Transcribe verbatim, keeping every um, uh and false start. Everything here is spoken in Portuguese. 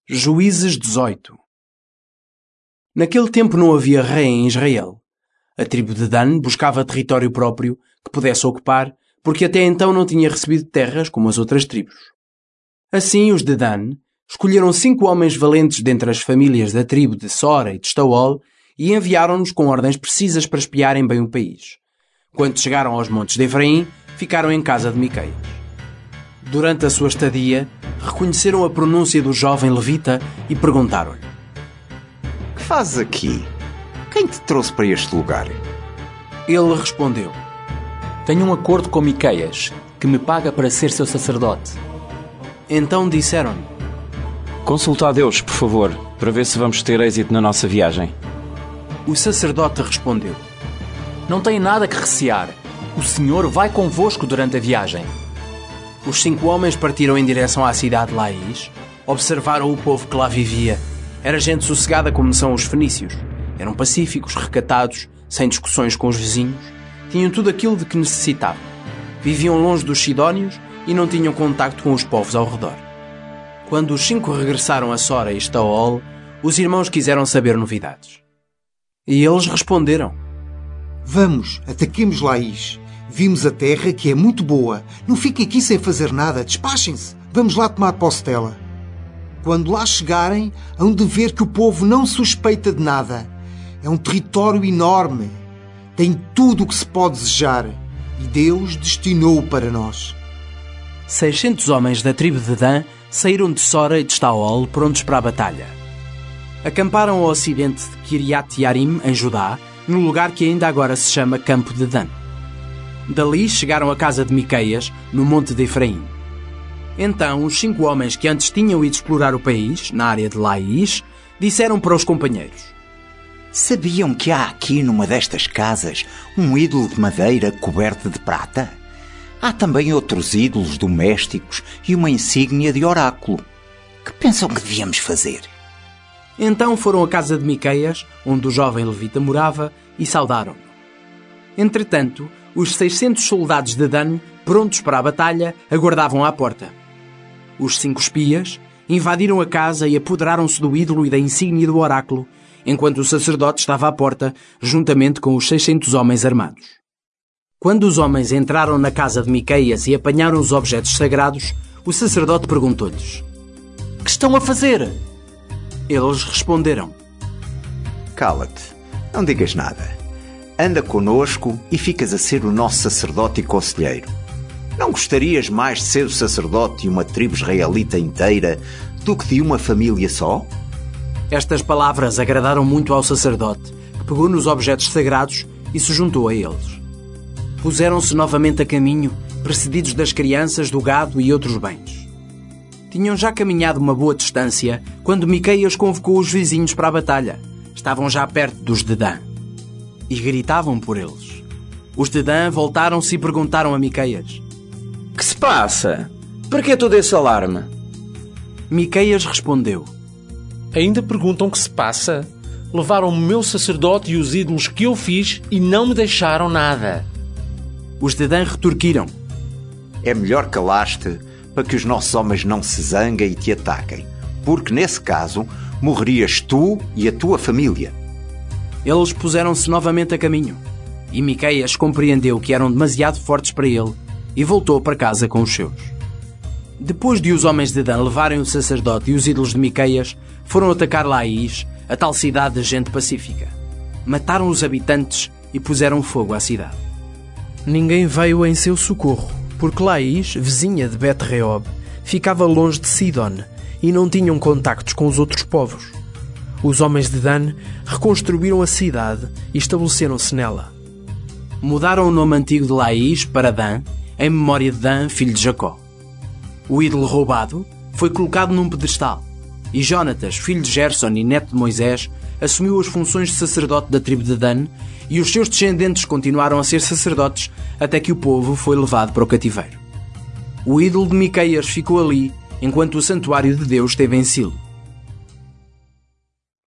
Juízes dezoito. Naquele tempo não havia rei em Israel. A tribo de Dan buscava território próprio que pudesse ocupar, porque até então não tinha recebido terras como as outras tribos. Assim, os de Dan escolheram cinco homens valentes dentre as famílias da tribo de Sora e de Estaol e enviaram-nos com ordens precisas para espiarem bem o país. Quando chegaram aos montes de Efraim, ficaram em casa de Miqueias. Durante a sua estadia, reconheceram a pronúncia do jovem levita e perguntaram-lhe: Que fazes aqui? Quem te trouxe para este lugar? Ele respondeu: Tenho um acordo com Miqueias, que me paga para ser seu sacerdote. Então disseram-lhe: Consulta a Deus, por favor, para ver se vamos ter êxito na nossa viagem. O sacerdote respondeu: Não tem nada que recear. O Senhor vai convosco durante a viagem. Os cinco homens partiram em direção à cidade de Laís. Observaram o povo que lá vivia. Era gente sossegada como são os fenícios. Eram pacíficos, recatados, sem discussões com os vizinhos. Tinham tudo aquilo de que necessitavam. Viviam longe dos sidónios e não tinham contacto com os povos ao redor. Quando os cinco regressaram a Sora e Estaol, os irmãos quiseram saber novidades. E eles responderam: Vamos, ataquemos Laís. Vimos a terra, que é muito boa. Não fiquem aqui sem fazer nada. Despachem-se. Vamos lá tomar posse dela. Quando lá chegarem, hão de ver que o povo não suspeita de nada. É um território enorme. Tem tudo o que se pode desejar. E Deus destinou-o para nós. Seiscentos homens da tribo de Dan saíram de Sora e de Estaol prontos para a batalha. Acamparam ao ocidente de Kiriat Yarim, em Judá, no lugar que ainda agora se chama Campo de Dan. Dali chegaram à casa de Miqueias, no monte de Efraim. Então, os cinco homens que antes tinham ido explorar o país, na área de Laís, disseram para os companheiros: Sabiam que há aqui numa destas casas um ídolo de madeira coberto de prata? Há também outros ídolos domésticos e uma insígnia de oráculo. Que pensam que devíamos fazer? Então foram à casa de Miqueias, onde o jovem levita morava, e saudaram-no. Entretanto, os seiscentos soldados de Dan, prontos para a batalha, aguardavam à porta. Os cinco espias invadiram a casa e apoderaram-se do ídolo e da insígnia do oráculo, enquanto o sacerdote estava à porta, juntamente com os seiscentos homens armados. Quando os homens entraram na casa de Miqueias e apanharam os objetos sagrados, o sacerdote perguntou-lhes: Que estão a fazer? Eles responderam: Cala-te, não digas nada. Anda conosco e ficas a ser o nosso sacerdote e conselheiro. Não gostarias mais de ser o sacerdote de uma tribo israelita inteira do que de uma família só? Estas palavras agradaram muito ao sacerdote, que pegou nos objetos sagrados e se juntou a eles. Puseram-se novamente a caminho, precedidos das crianças, do gado e outros bens. Tinham já caminhado uma boa distância quando Miqueias convocou os vizinhos para a batalha. Estavam já perto dos de Dan. E gritavam por eles. Os de Dan voltaram-se e perguntaram a Miqueias: Que se passa? Por que todo esse alarme? Miqueias respondeu: Ainda perguntam o que se passa? Levaram o meu sacerdote e os ídolos que eu fiz e não me deixaram nada. Os de Dan retorquiram: É melhor calar-te para que os nossos homens não se zanguem e te ataquem, porque nesse caso morrerias tu e a tua família. Eles puseram-se novamente a caminho, e Miqueias compreendeu que eram demasiado fortes para ele e voltou para casa com os seus. Depois de os homens de Dan levarem o sacerdote e os ídolos de Miqueias, foram atacar Laís, a tal cidade de gente pacífica. Mataram os habitantes e puseram fogo à cidade. Ninguém veio em seu socorro, porque Laís, vizinha de Bet-Reob, ficava longe de Sidon e não tinham contactos com os outros povos. Os homens de Dan reconstruíram a cidade e estabeleceram-se nela. Mudaram o nome antigo de Laís para Dan, em memória de Dan, filho de Jacó. O ídolo roubado foi colocado num pedestal, e Jonatas, filho de Gerson e neto de Moisés, assumiu as funções de sacerdote da tribo de Dan, e os seus descendentes continuaram a ser sacerdotes até que o povo foi levado para o cativeiro. O ídolo de Miqueias ficou ali, enquanto o santuário de Deus esteve em Silo.